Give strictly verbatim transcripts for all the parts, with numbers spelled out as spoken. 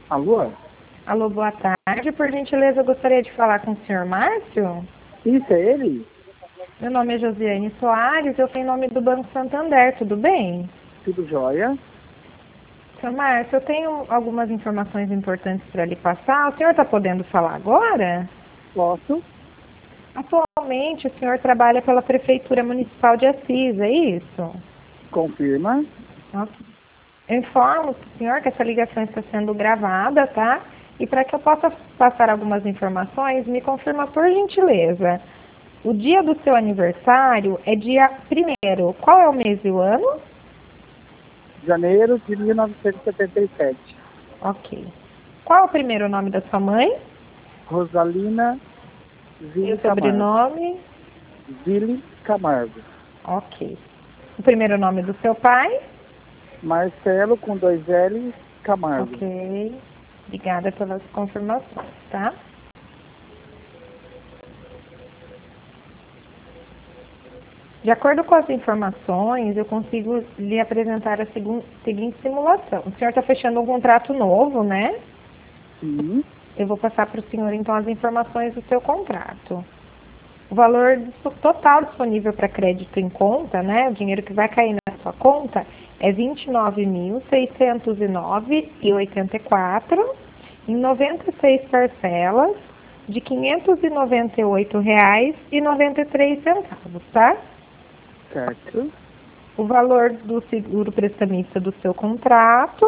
Alô? Alô, boa tarde. Por gentileza, eu gostaria de falar com o senhor Márcio. Isso, é ele? Meu nome é Josiane Soares, eu tenho nome do Banco Santander, tudo bem? Tudo jóia? Senhor Márcio, eu tenho algumas informações importantes para lhe passar. O senhor está podendo falar agora? Posso? Atualmente, o senhor trabalha pela Prefeitura Municipal de Assis, é isso? Confirma. Ok. Eu informo para o senhor que essa ligação está sendo gravada, tá? E para que eu possa passar algumas informações, me confirma por gentileza. O dia do seu aniversário é dia primeiro. Qual é o mês e o ano? Janeiro de mil novecentos e setenta e sete. Ok. Qual é o primeiro nome da sua mãe? Rosalina E Zilli o Camargo. sobrenome? Zilli Camargo. Ok. O primeiro nome do seu pai? Marcelo com dois L's Camargo. Ok. Obrigada pelas confirmações, tá? De acordo com as informações, eu consigo lhe apresentar a segun- seguinte simulação. O senhor está fechando um contrato novo, né? Sim. Eu vou passar para o senhor, então, as informações do seu contrato. O valor dis- total disponível para crédito em conta, né? O dinheiro que vai cair na sua conta é vinte e nove mil, seiscentos e nove reais e oitenta e quatro centavos em noventa e seis parcelas de quinhentos e noventa e oito reais e noventa e três centavos, tá? Certo. O valor do seguro prestamista do seu contrato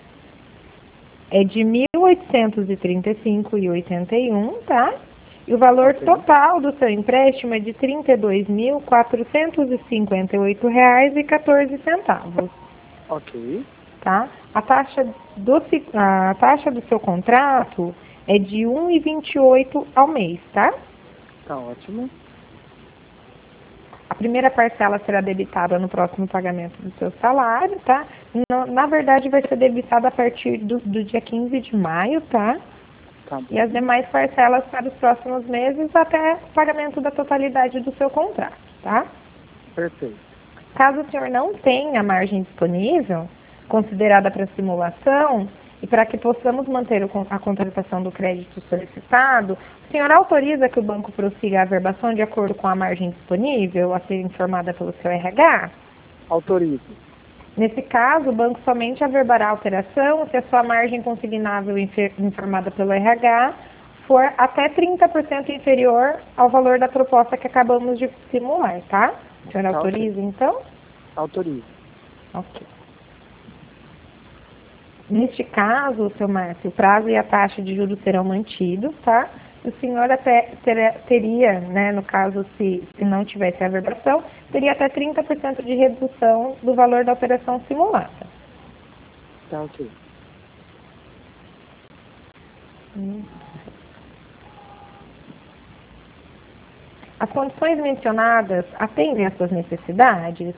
é de mil oitocentos e trinta e cinco reais e oitenta e um centavos, tá? E o valor Ok. total do seu empréstimo é de trinta e dois mil, quatrocentos e cinquenta e oito reais e quatorze centavos, Ok. tá? A taxa do, se- a taxa do seu contrato é de um vírgula vinte e oito ao mês, tá? Tá ótimo. A primeira parcela será debitada no próximo pagamento do seu salário, tá? Na, na verdade, vai ser debitada a partir do, do dia quinze de maio, tá? Tá E as bom. demais parcelas para os próximos meses até o pagamento da totalidade do seu contrato, tá? Perfeito. Caso o senhor não tenha margem disponível, considerada para simulação, e para que possamos manter o con- a contratação do crédito solicitado, o senhor autoriza que o banco prossiga a averbação de acordo com a margem disponível a ser informada pelo seu R H? Autorizo. Nesse caso, o banco somente averbará a alteração se a sua margem consignável infer- informada pelo R H for até trinta por cento inferior ao valor da proposta que acabamos de simular, tá? O senhor Tá autoriza, ok. então? Autorizo. Ok. Neste caso, seu Márcio, o prazo e a taxa de juros serão mantidos, tá? O senhor até ter- teria, né, no caso, se, se não tivesse averbação, teria até trinta por cento de redução do valor da operação simulada. Tá ok. Hum. As condições mencionadas atendem às suas necessidades?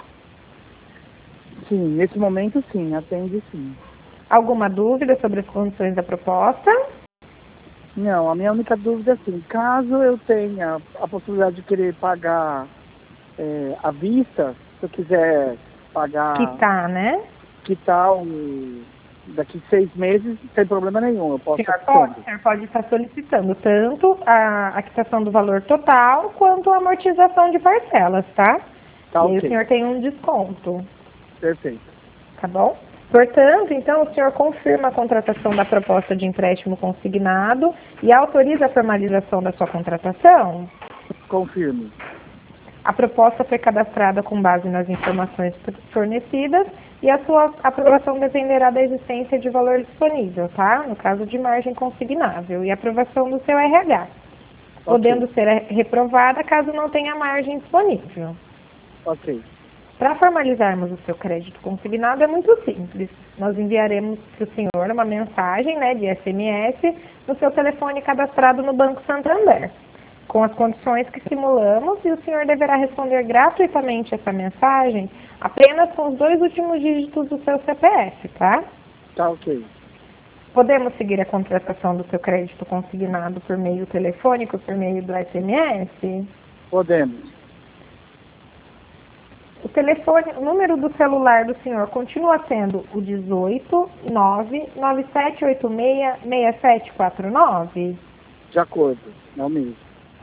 Sim, nesse momento sim, atende sim. Alguma dúvida sobre as condições da proposta? Não, a minha única dúvida é assim, caso eu tenha a possibilidade de querer pagar é, à vista, se eu quiser pagar, Quitar, né? quitar um, daqui seis meses, sem problema nenhum, eu O posso estar senhor pode, o quitando. senhor pode estar solicitando tanto a, a quitação do valor total quanto a amortização de parcelas, tá? Tá E aí o ok, senhor tem um desconto, perfeito. tá bom? Portanto, então, o senhor confirma a contratação da proposta de empréstimo consignado e autoriza a formalização da sua contratação? Confirme. A proposta foi cadastrada com base nas informações fornecidas e a sua aprovação dependerá da existência de valor disponível, tá? No caso de margem consignável e aprovação do seu R H, podendo Ok, ser reprovada caso não tenha margem disponível. ok, Para formalizarmos o seu crédito consignado é muito simples. Nós enviaremos para o senhor uma mensagem, né, de S M S no seu telefone cadastrado no Banco Santander, com as condições que simulamos, e o senhor deverá responder gratuitamente essa mensagem apenas com os dois últimos dígitos do seu C P F, tá? tá ok. Podemos seguir a contratação do seu crédito consignado por meio telefônico, por meio do S M S? Podemos. O telefone, o número do celular do senhor continua sendo o dezoito, nove, nove sete oito seis, seis sete quatro nove? De acordo, é o mesmo.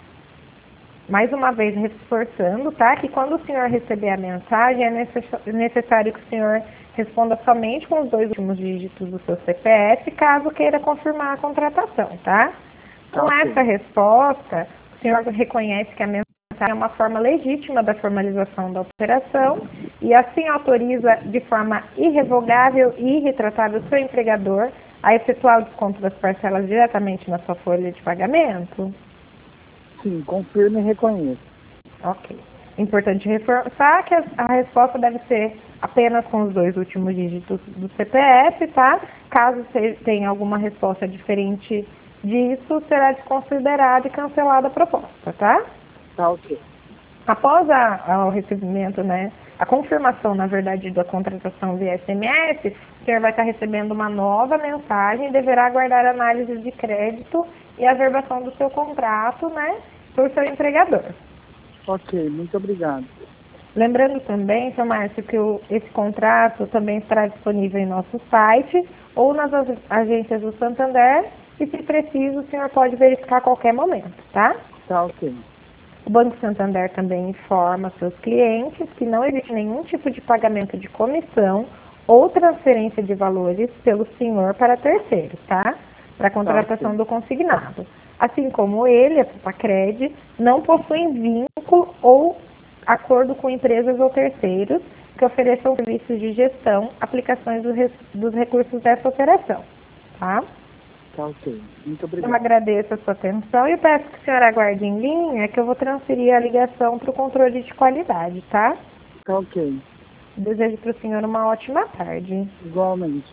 Mais uma vez reforçando, tá? Que quando o senhor receber a mensagem, é necess- necessário que o senhor responda somente com os dois últimos dígitos do seu C P F, caso queira confirmar a contratação, tá? Tá, Com ok. essa resposta, o senhor reconhece que a mensagem é uma forma legítima da formalização da operação e assim autoriza de forma irrevogável e irretratável o seu empregador a efetuar o desconto das parcelas diretamente na sua folha de pagamento? Sim, confirmo e reconheço. Ok. Importante reforçar que a, a resposta deve ser apenas com os dois últimos dígitos do C P F, tá? Caso você tenha alguma resposta diferente disso, será desconsiderada e cancelada a proposta, tá? Tá, ok. Após a, a, o recebimento, né, a confirmação, na verdade, da contratação via S M S, o senhor vai estar recebendo uma nova mensagem e deverá aguardar análise de crédito e averbação do seu contrato, né, por seu empregador. Ok, muito obrigado. Lembrando também, seu Márcio, que o, esse contrato também estará disponível em nosso site ou nas ag- agências do Santander e, se preciso, o senhor pode verificar a qualquer momento, tá? Tá, ok. O Banco Santander também informa seus clientes que não existe nenhum tipo de pagamento de comissão ou transferência de valores pelo senhor para terceiros, tá? Para a contratação ok. do consignado. Assim como ele, a Supacred, não possuem vínculo ou acordo com empresas ou terceiros que ofereçam serviços de gestão, aplicações do res- dos recursos dessa operação, tá? Tá, ok. Muito Eu obrigado. agradeço a sua atenção e peço que a senhora aguarde em linha que eu vou transferir a ligação para o controle de qualidade, tá? Tá, ok. Desejo para o senhor uma ótima tarde. Igualmente.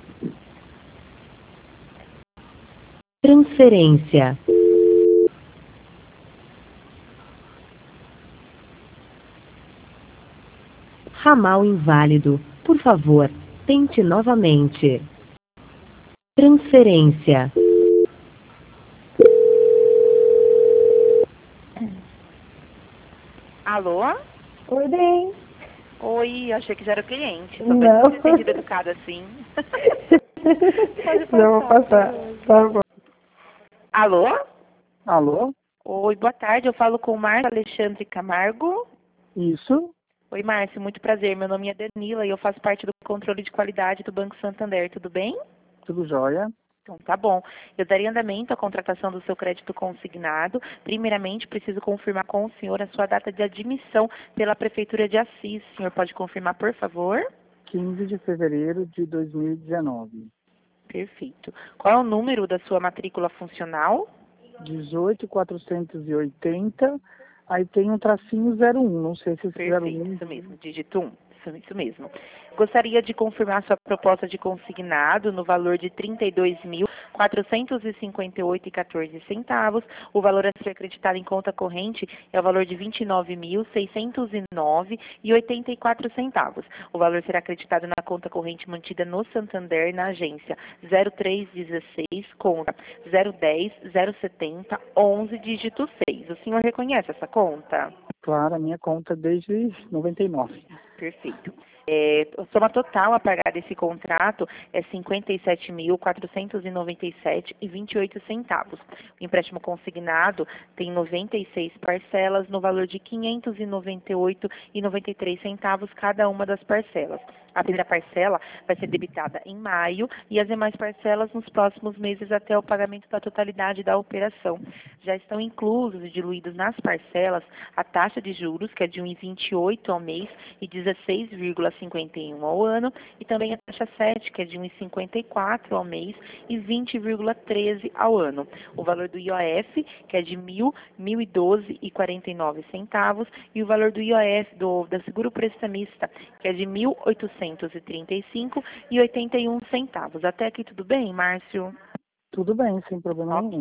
Transferência. Ramal inválido. Por favor, tente novamente. Transferência. Alô? Oi, bem. Oi, achei que já era cliente. Só vai Não. ter sido educado assim. Pode passar. Não vou passar. Tá bom. Alô? Alô? Oi, boa tarde. Eu falo com o Márcio Alexandre Camargo. Isso? Oi, Márcio, muito prazer. Meu nome é Danila e eu faço parte do controle de qualidade do Banco Santander. Tudo bem? Tudo jóia? Então, tá bom. Eu daria andamento à contratação do seu crédito consignado. Primeiramente, preciso confirmar com o senhor a sua data de admissão pela Prefeitura de Assis. O senhor pode confirmar, por favor? quinze de fevereiro de dois mil e dezenove. Perfeito. Qual é o número da sua matrícula funcional? dezoito quatrocentos e oitenta. Aí tem um tracinho zero um. Não sei se esse zero Perfeito, um. isso mesmo, dígito um, isso, isso mesmo. Gostaria de confirmar sua proposta de consignado no valor de trinta e dois mil, quatrocentos e cinquenta e oito reais e quatorze centavos. O valor a ser acreditado em conta corrente é o valor de vinte e nove mil, seiscentos e nove reais e oitenta e quatro centavos. O valor será acreditado na conta corrente mantida no Santander, na agência zero três dezesseis, conta zero dez, zero setenta, onze, dígito seis. O senhor reconhece essa conta? Claro, a minha conta desde noventa e nove. Perfeito. É, a soma total a pagar desse contrato é cinquenta e sete mil, quatrocentos e noventa e sete reais e vinte e oito centavos. O empréstimo consignado tem noventa e seis parcelas no valor de quinhentos e noventa e oito reais e noventa e três centavos cada uma das parcelas. A primeira parcela vai ser debitada em maio e as demais parcelas nos próximos meses até o pagamento da totalidade da operação. Já estão inclusos e diluídos nas parcelas a taxa de juros, que é de um vírgula vinte e oito ao mês e dezesseis vírgula cinquenta e um ao ano, e também a taxa sete, que é de um vírgula cinquenta e quatro ao mês e vinte vírgula treze ao ano. O valor do I O F, que é de mil, mil e doze reais e quarenta e nove centavos, e o valor do I O F do da seguro prestamista, que é de mil oitocentos e trinta e cinco reais e oitenta e um centavos. Até aqui tudo bem, Márcio? Tudo bem, sem problema nenhum. Ok.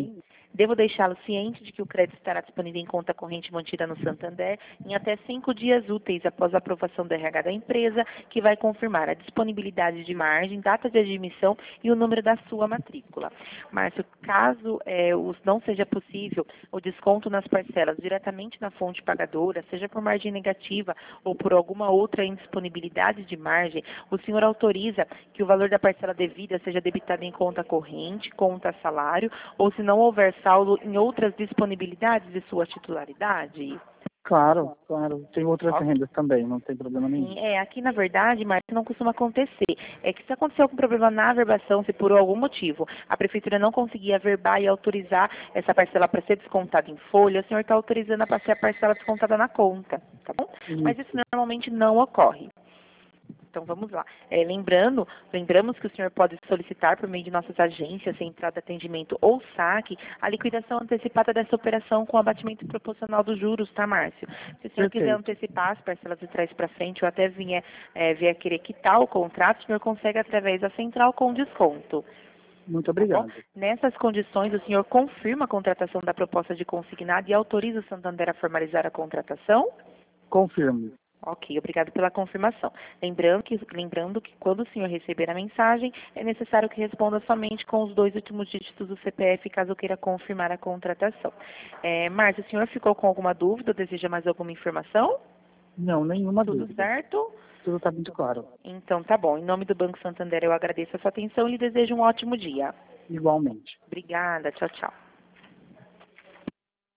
Devo deixá-lo ciente de que o crédito estará disponível em conta corrente mantida no Santander em até cinco dias úteis após a aprovação do R H da empresa, que vai confirmar a disponibilidade de margem, data de admissão e o número da sua matrícula. Márcio, caso é, os não seja possível o desconto nas parcelas diretamente na fonte pagadora, seja por margem negativa ou por alguma outra indisponibilidade de margem, o senhor autoriza que o valor da parcela devida seja debitado em conta corrente, conta salário, ou se não houver saldo em outras disponibilidades de sua titularidade? Claro, claro. Tem outras Ok. rendas também, não tem problema nenhum. Sim, é, aqui na verdade, Márcio, não costuma acontecer. É que se aconteceu algum problema na averbação, se por algum motivo a prefeitura não conseguir averbar e autorizar essa parcela para ser descontada em folha, o senhor está autorizando a ser a parcela descontada na conta, tá bom? Mas isso normalmente não ocorre. Então, vamos lá. É, lembrando, lembramos que o senhor pode solicitar, por meio de nossas agências, central de atendimento ou saque, a liquidação antecipada dessa operação com abatimento proporcional dos juros, tá, Márcio? Se o senhor Perfeito. quiser antecipar as parcelas de trás para frente ou até vier, é, vier querer quitar o contrato, o senhor consegue através da central com desconto. Muito Tá bom? obrigado. Nessas condições, o senhor confirma a contratação da proposta de consignado e autoriza o Santander a formalizar a contratação? Confirmo. Ok, obrigado pela confirmação. Lembrando que, lembrando que quando o senhor receber a mensagem, é necessário que responda somente com os dois últimos dígitos do C P F, caso queira confirmar a contratação. É, Márcio, o senhor ficou com alguma dúvida ou deseja mais alguma informação? Não, nenhuma Tudo dúvida. certo? Tudo está muito claro. Então, tá bom. Em nome do Banco Santander, eu agradeço a sua atenção e lhe desejo um ótimo dia. Igualmente. Obrigada. Tchau, tchau.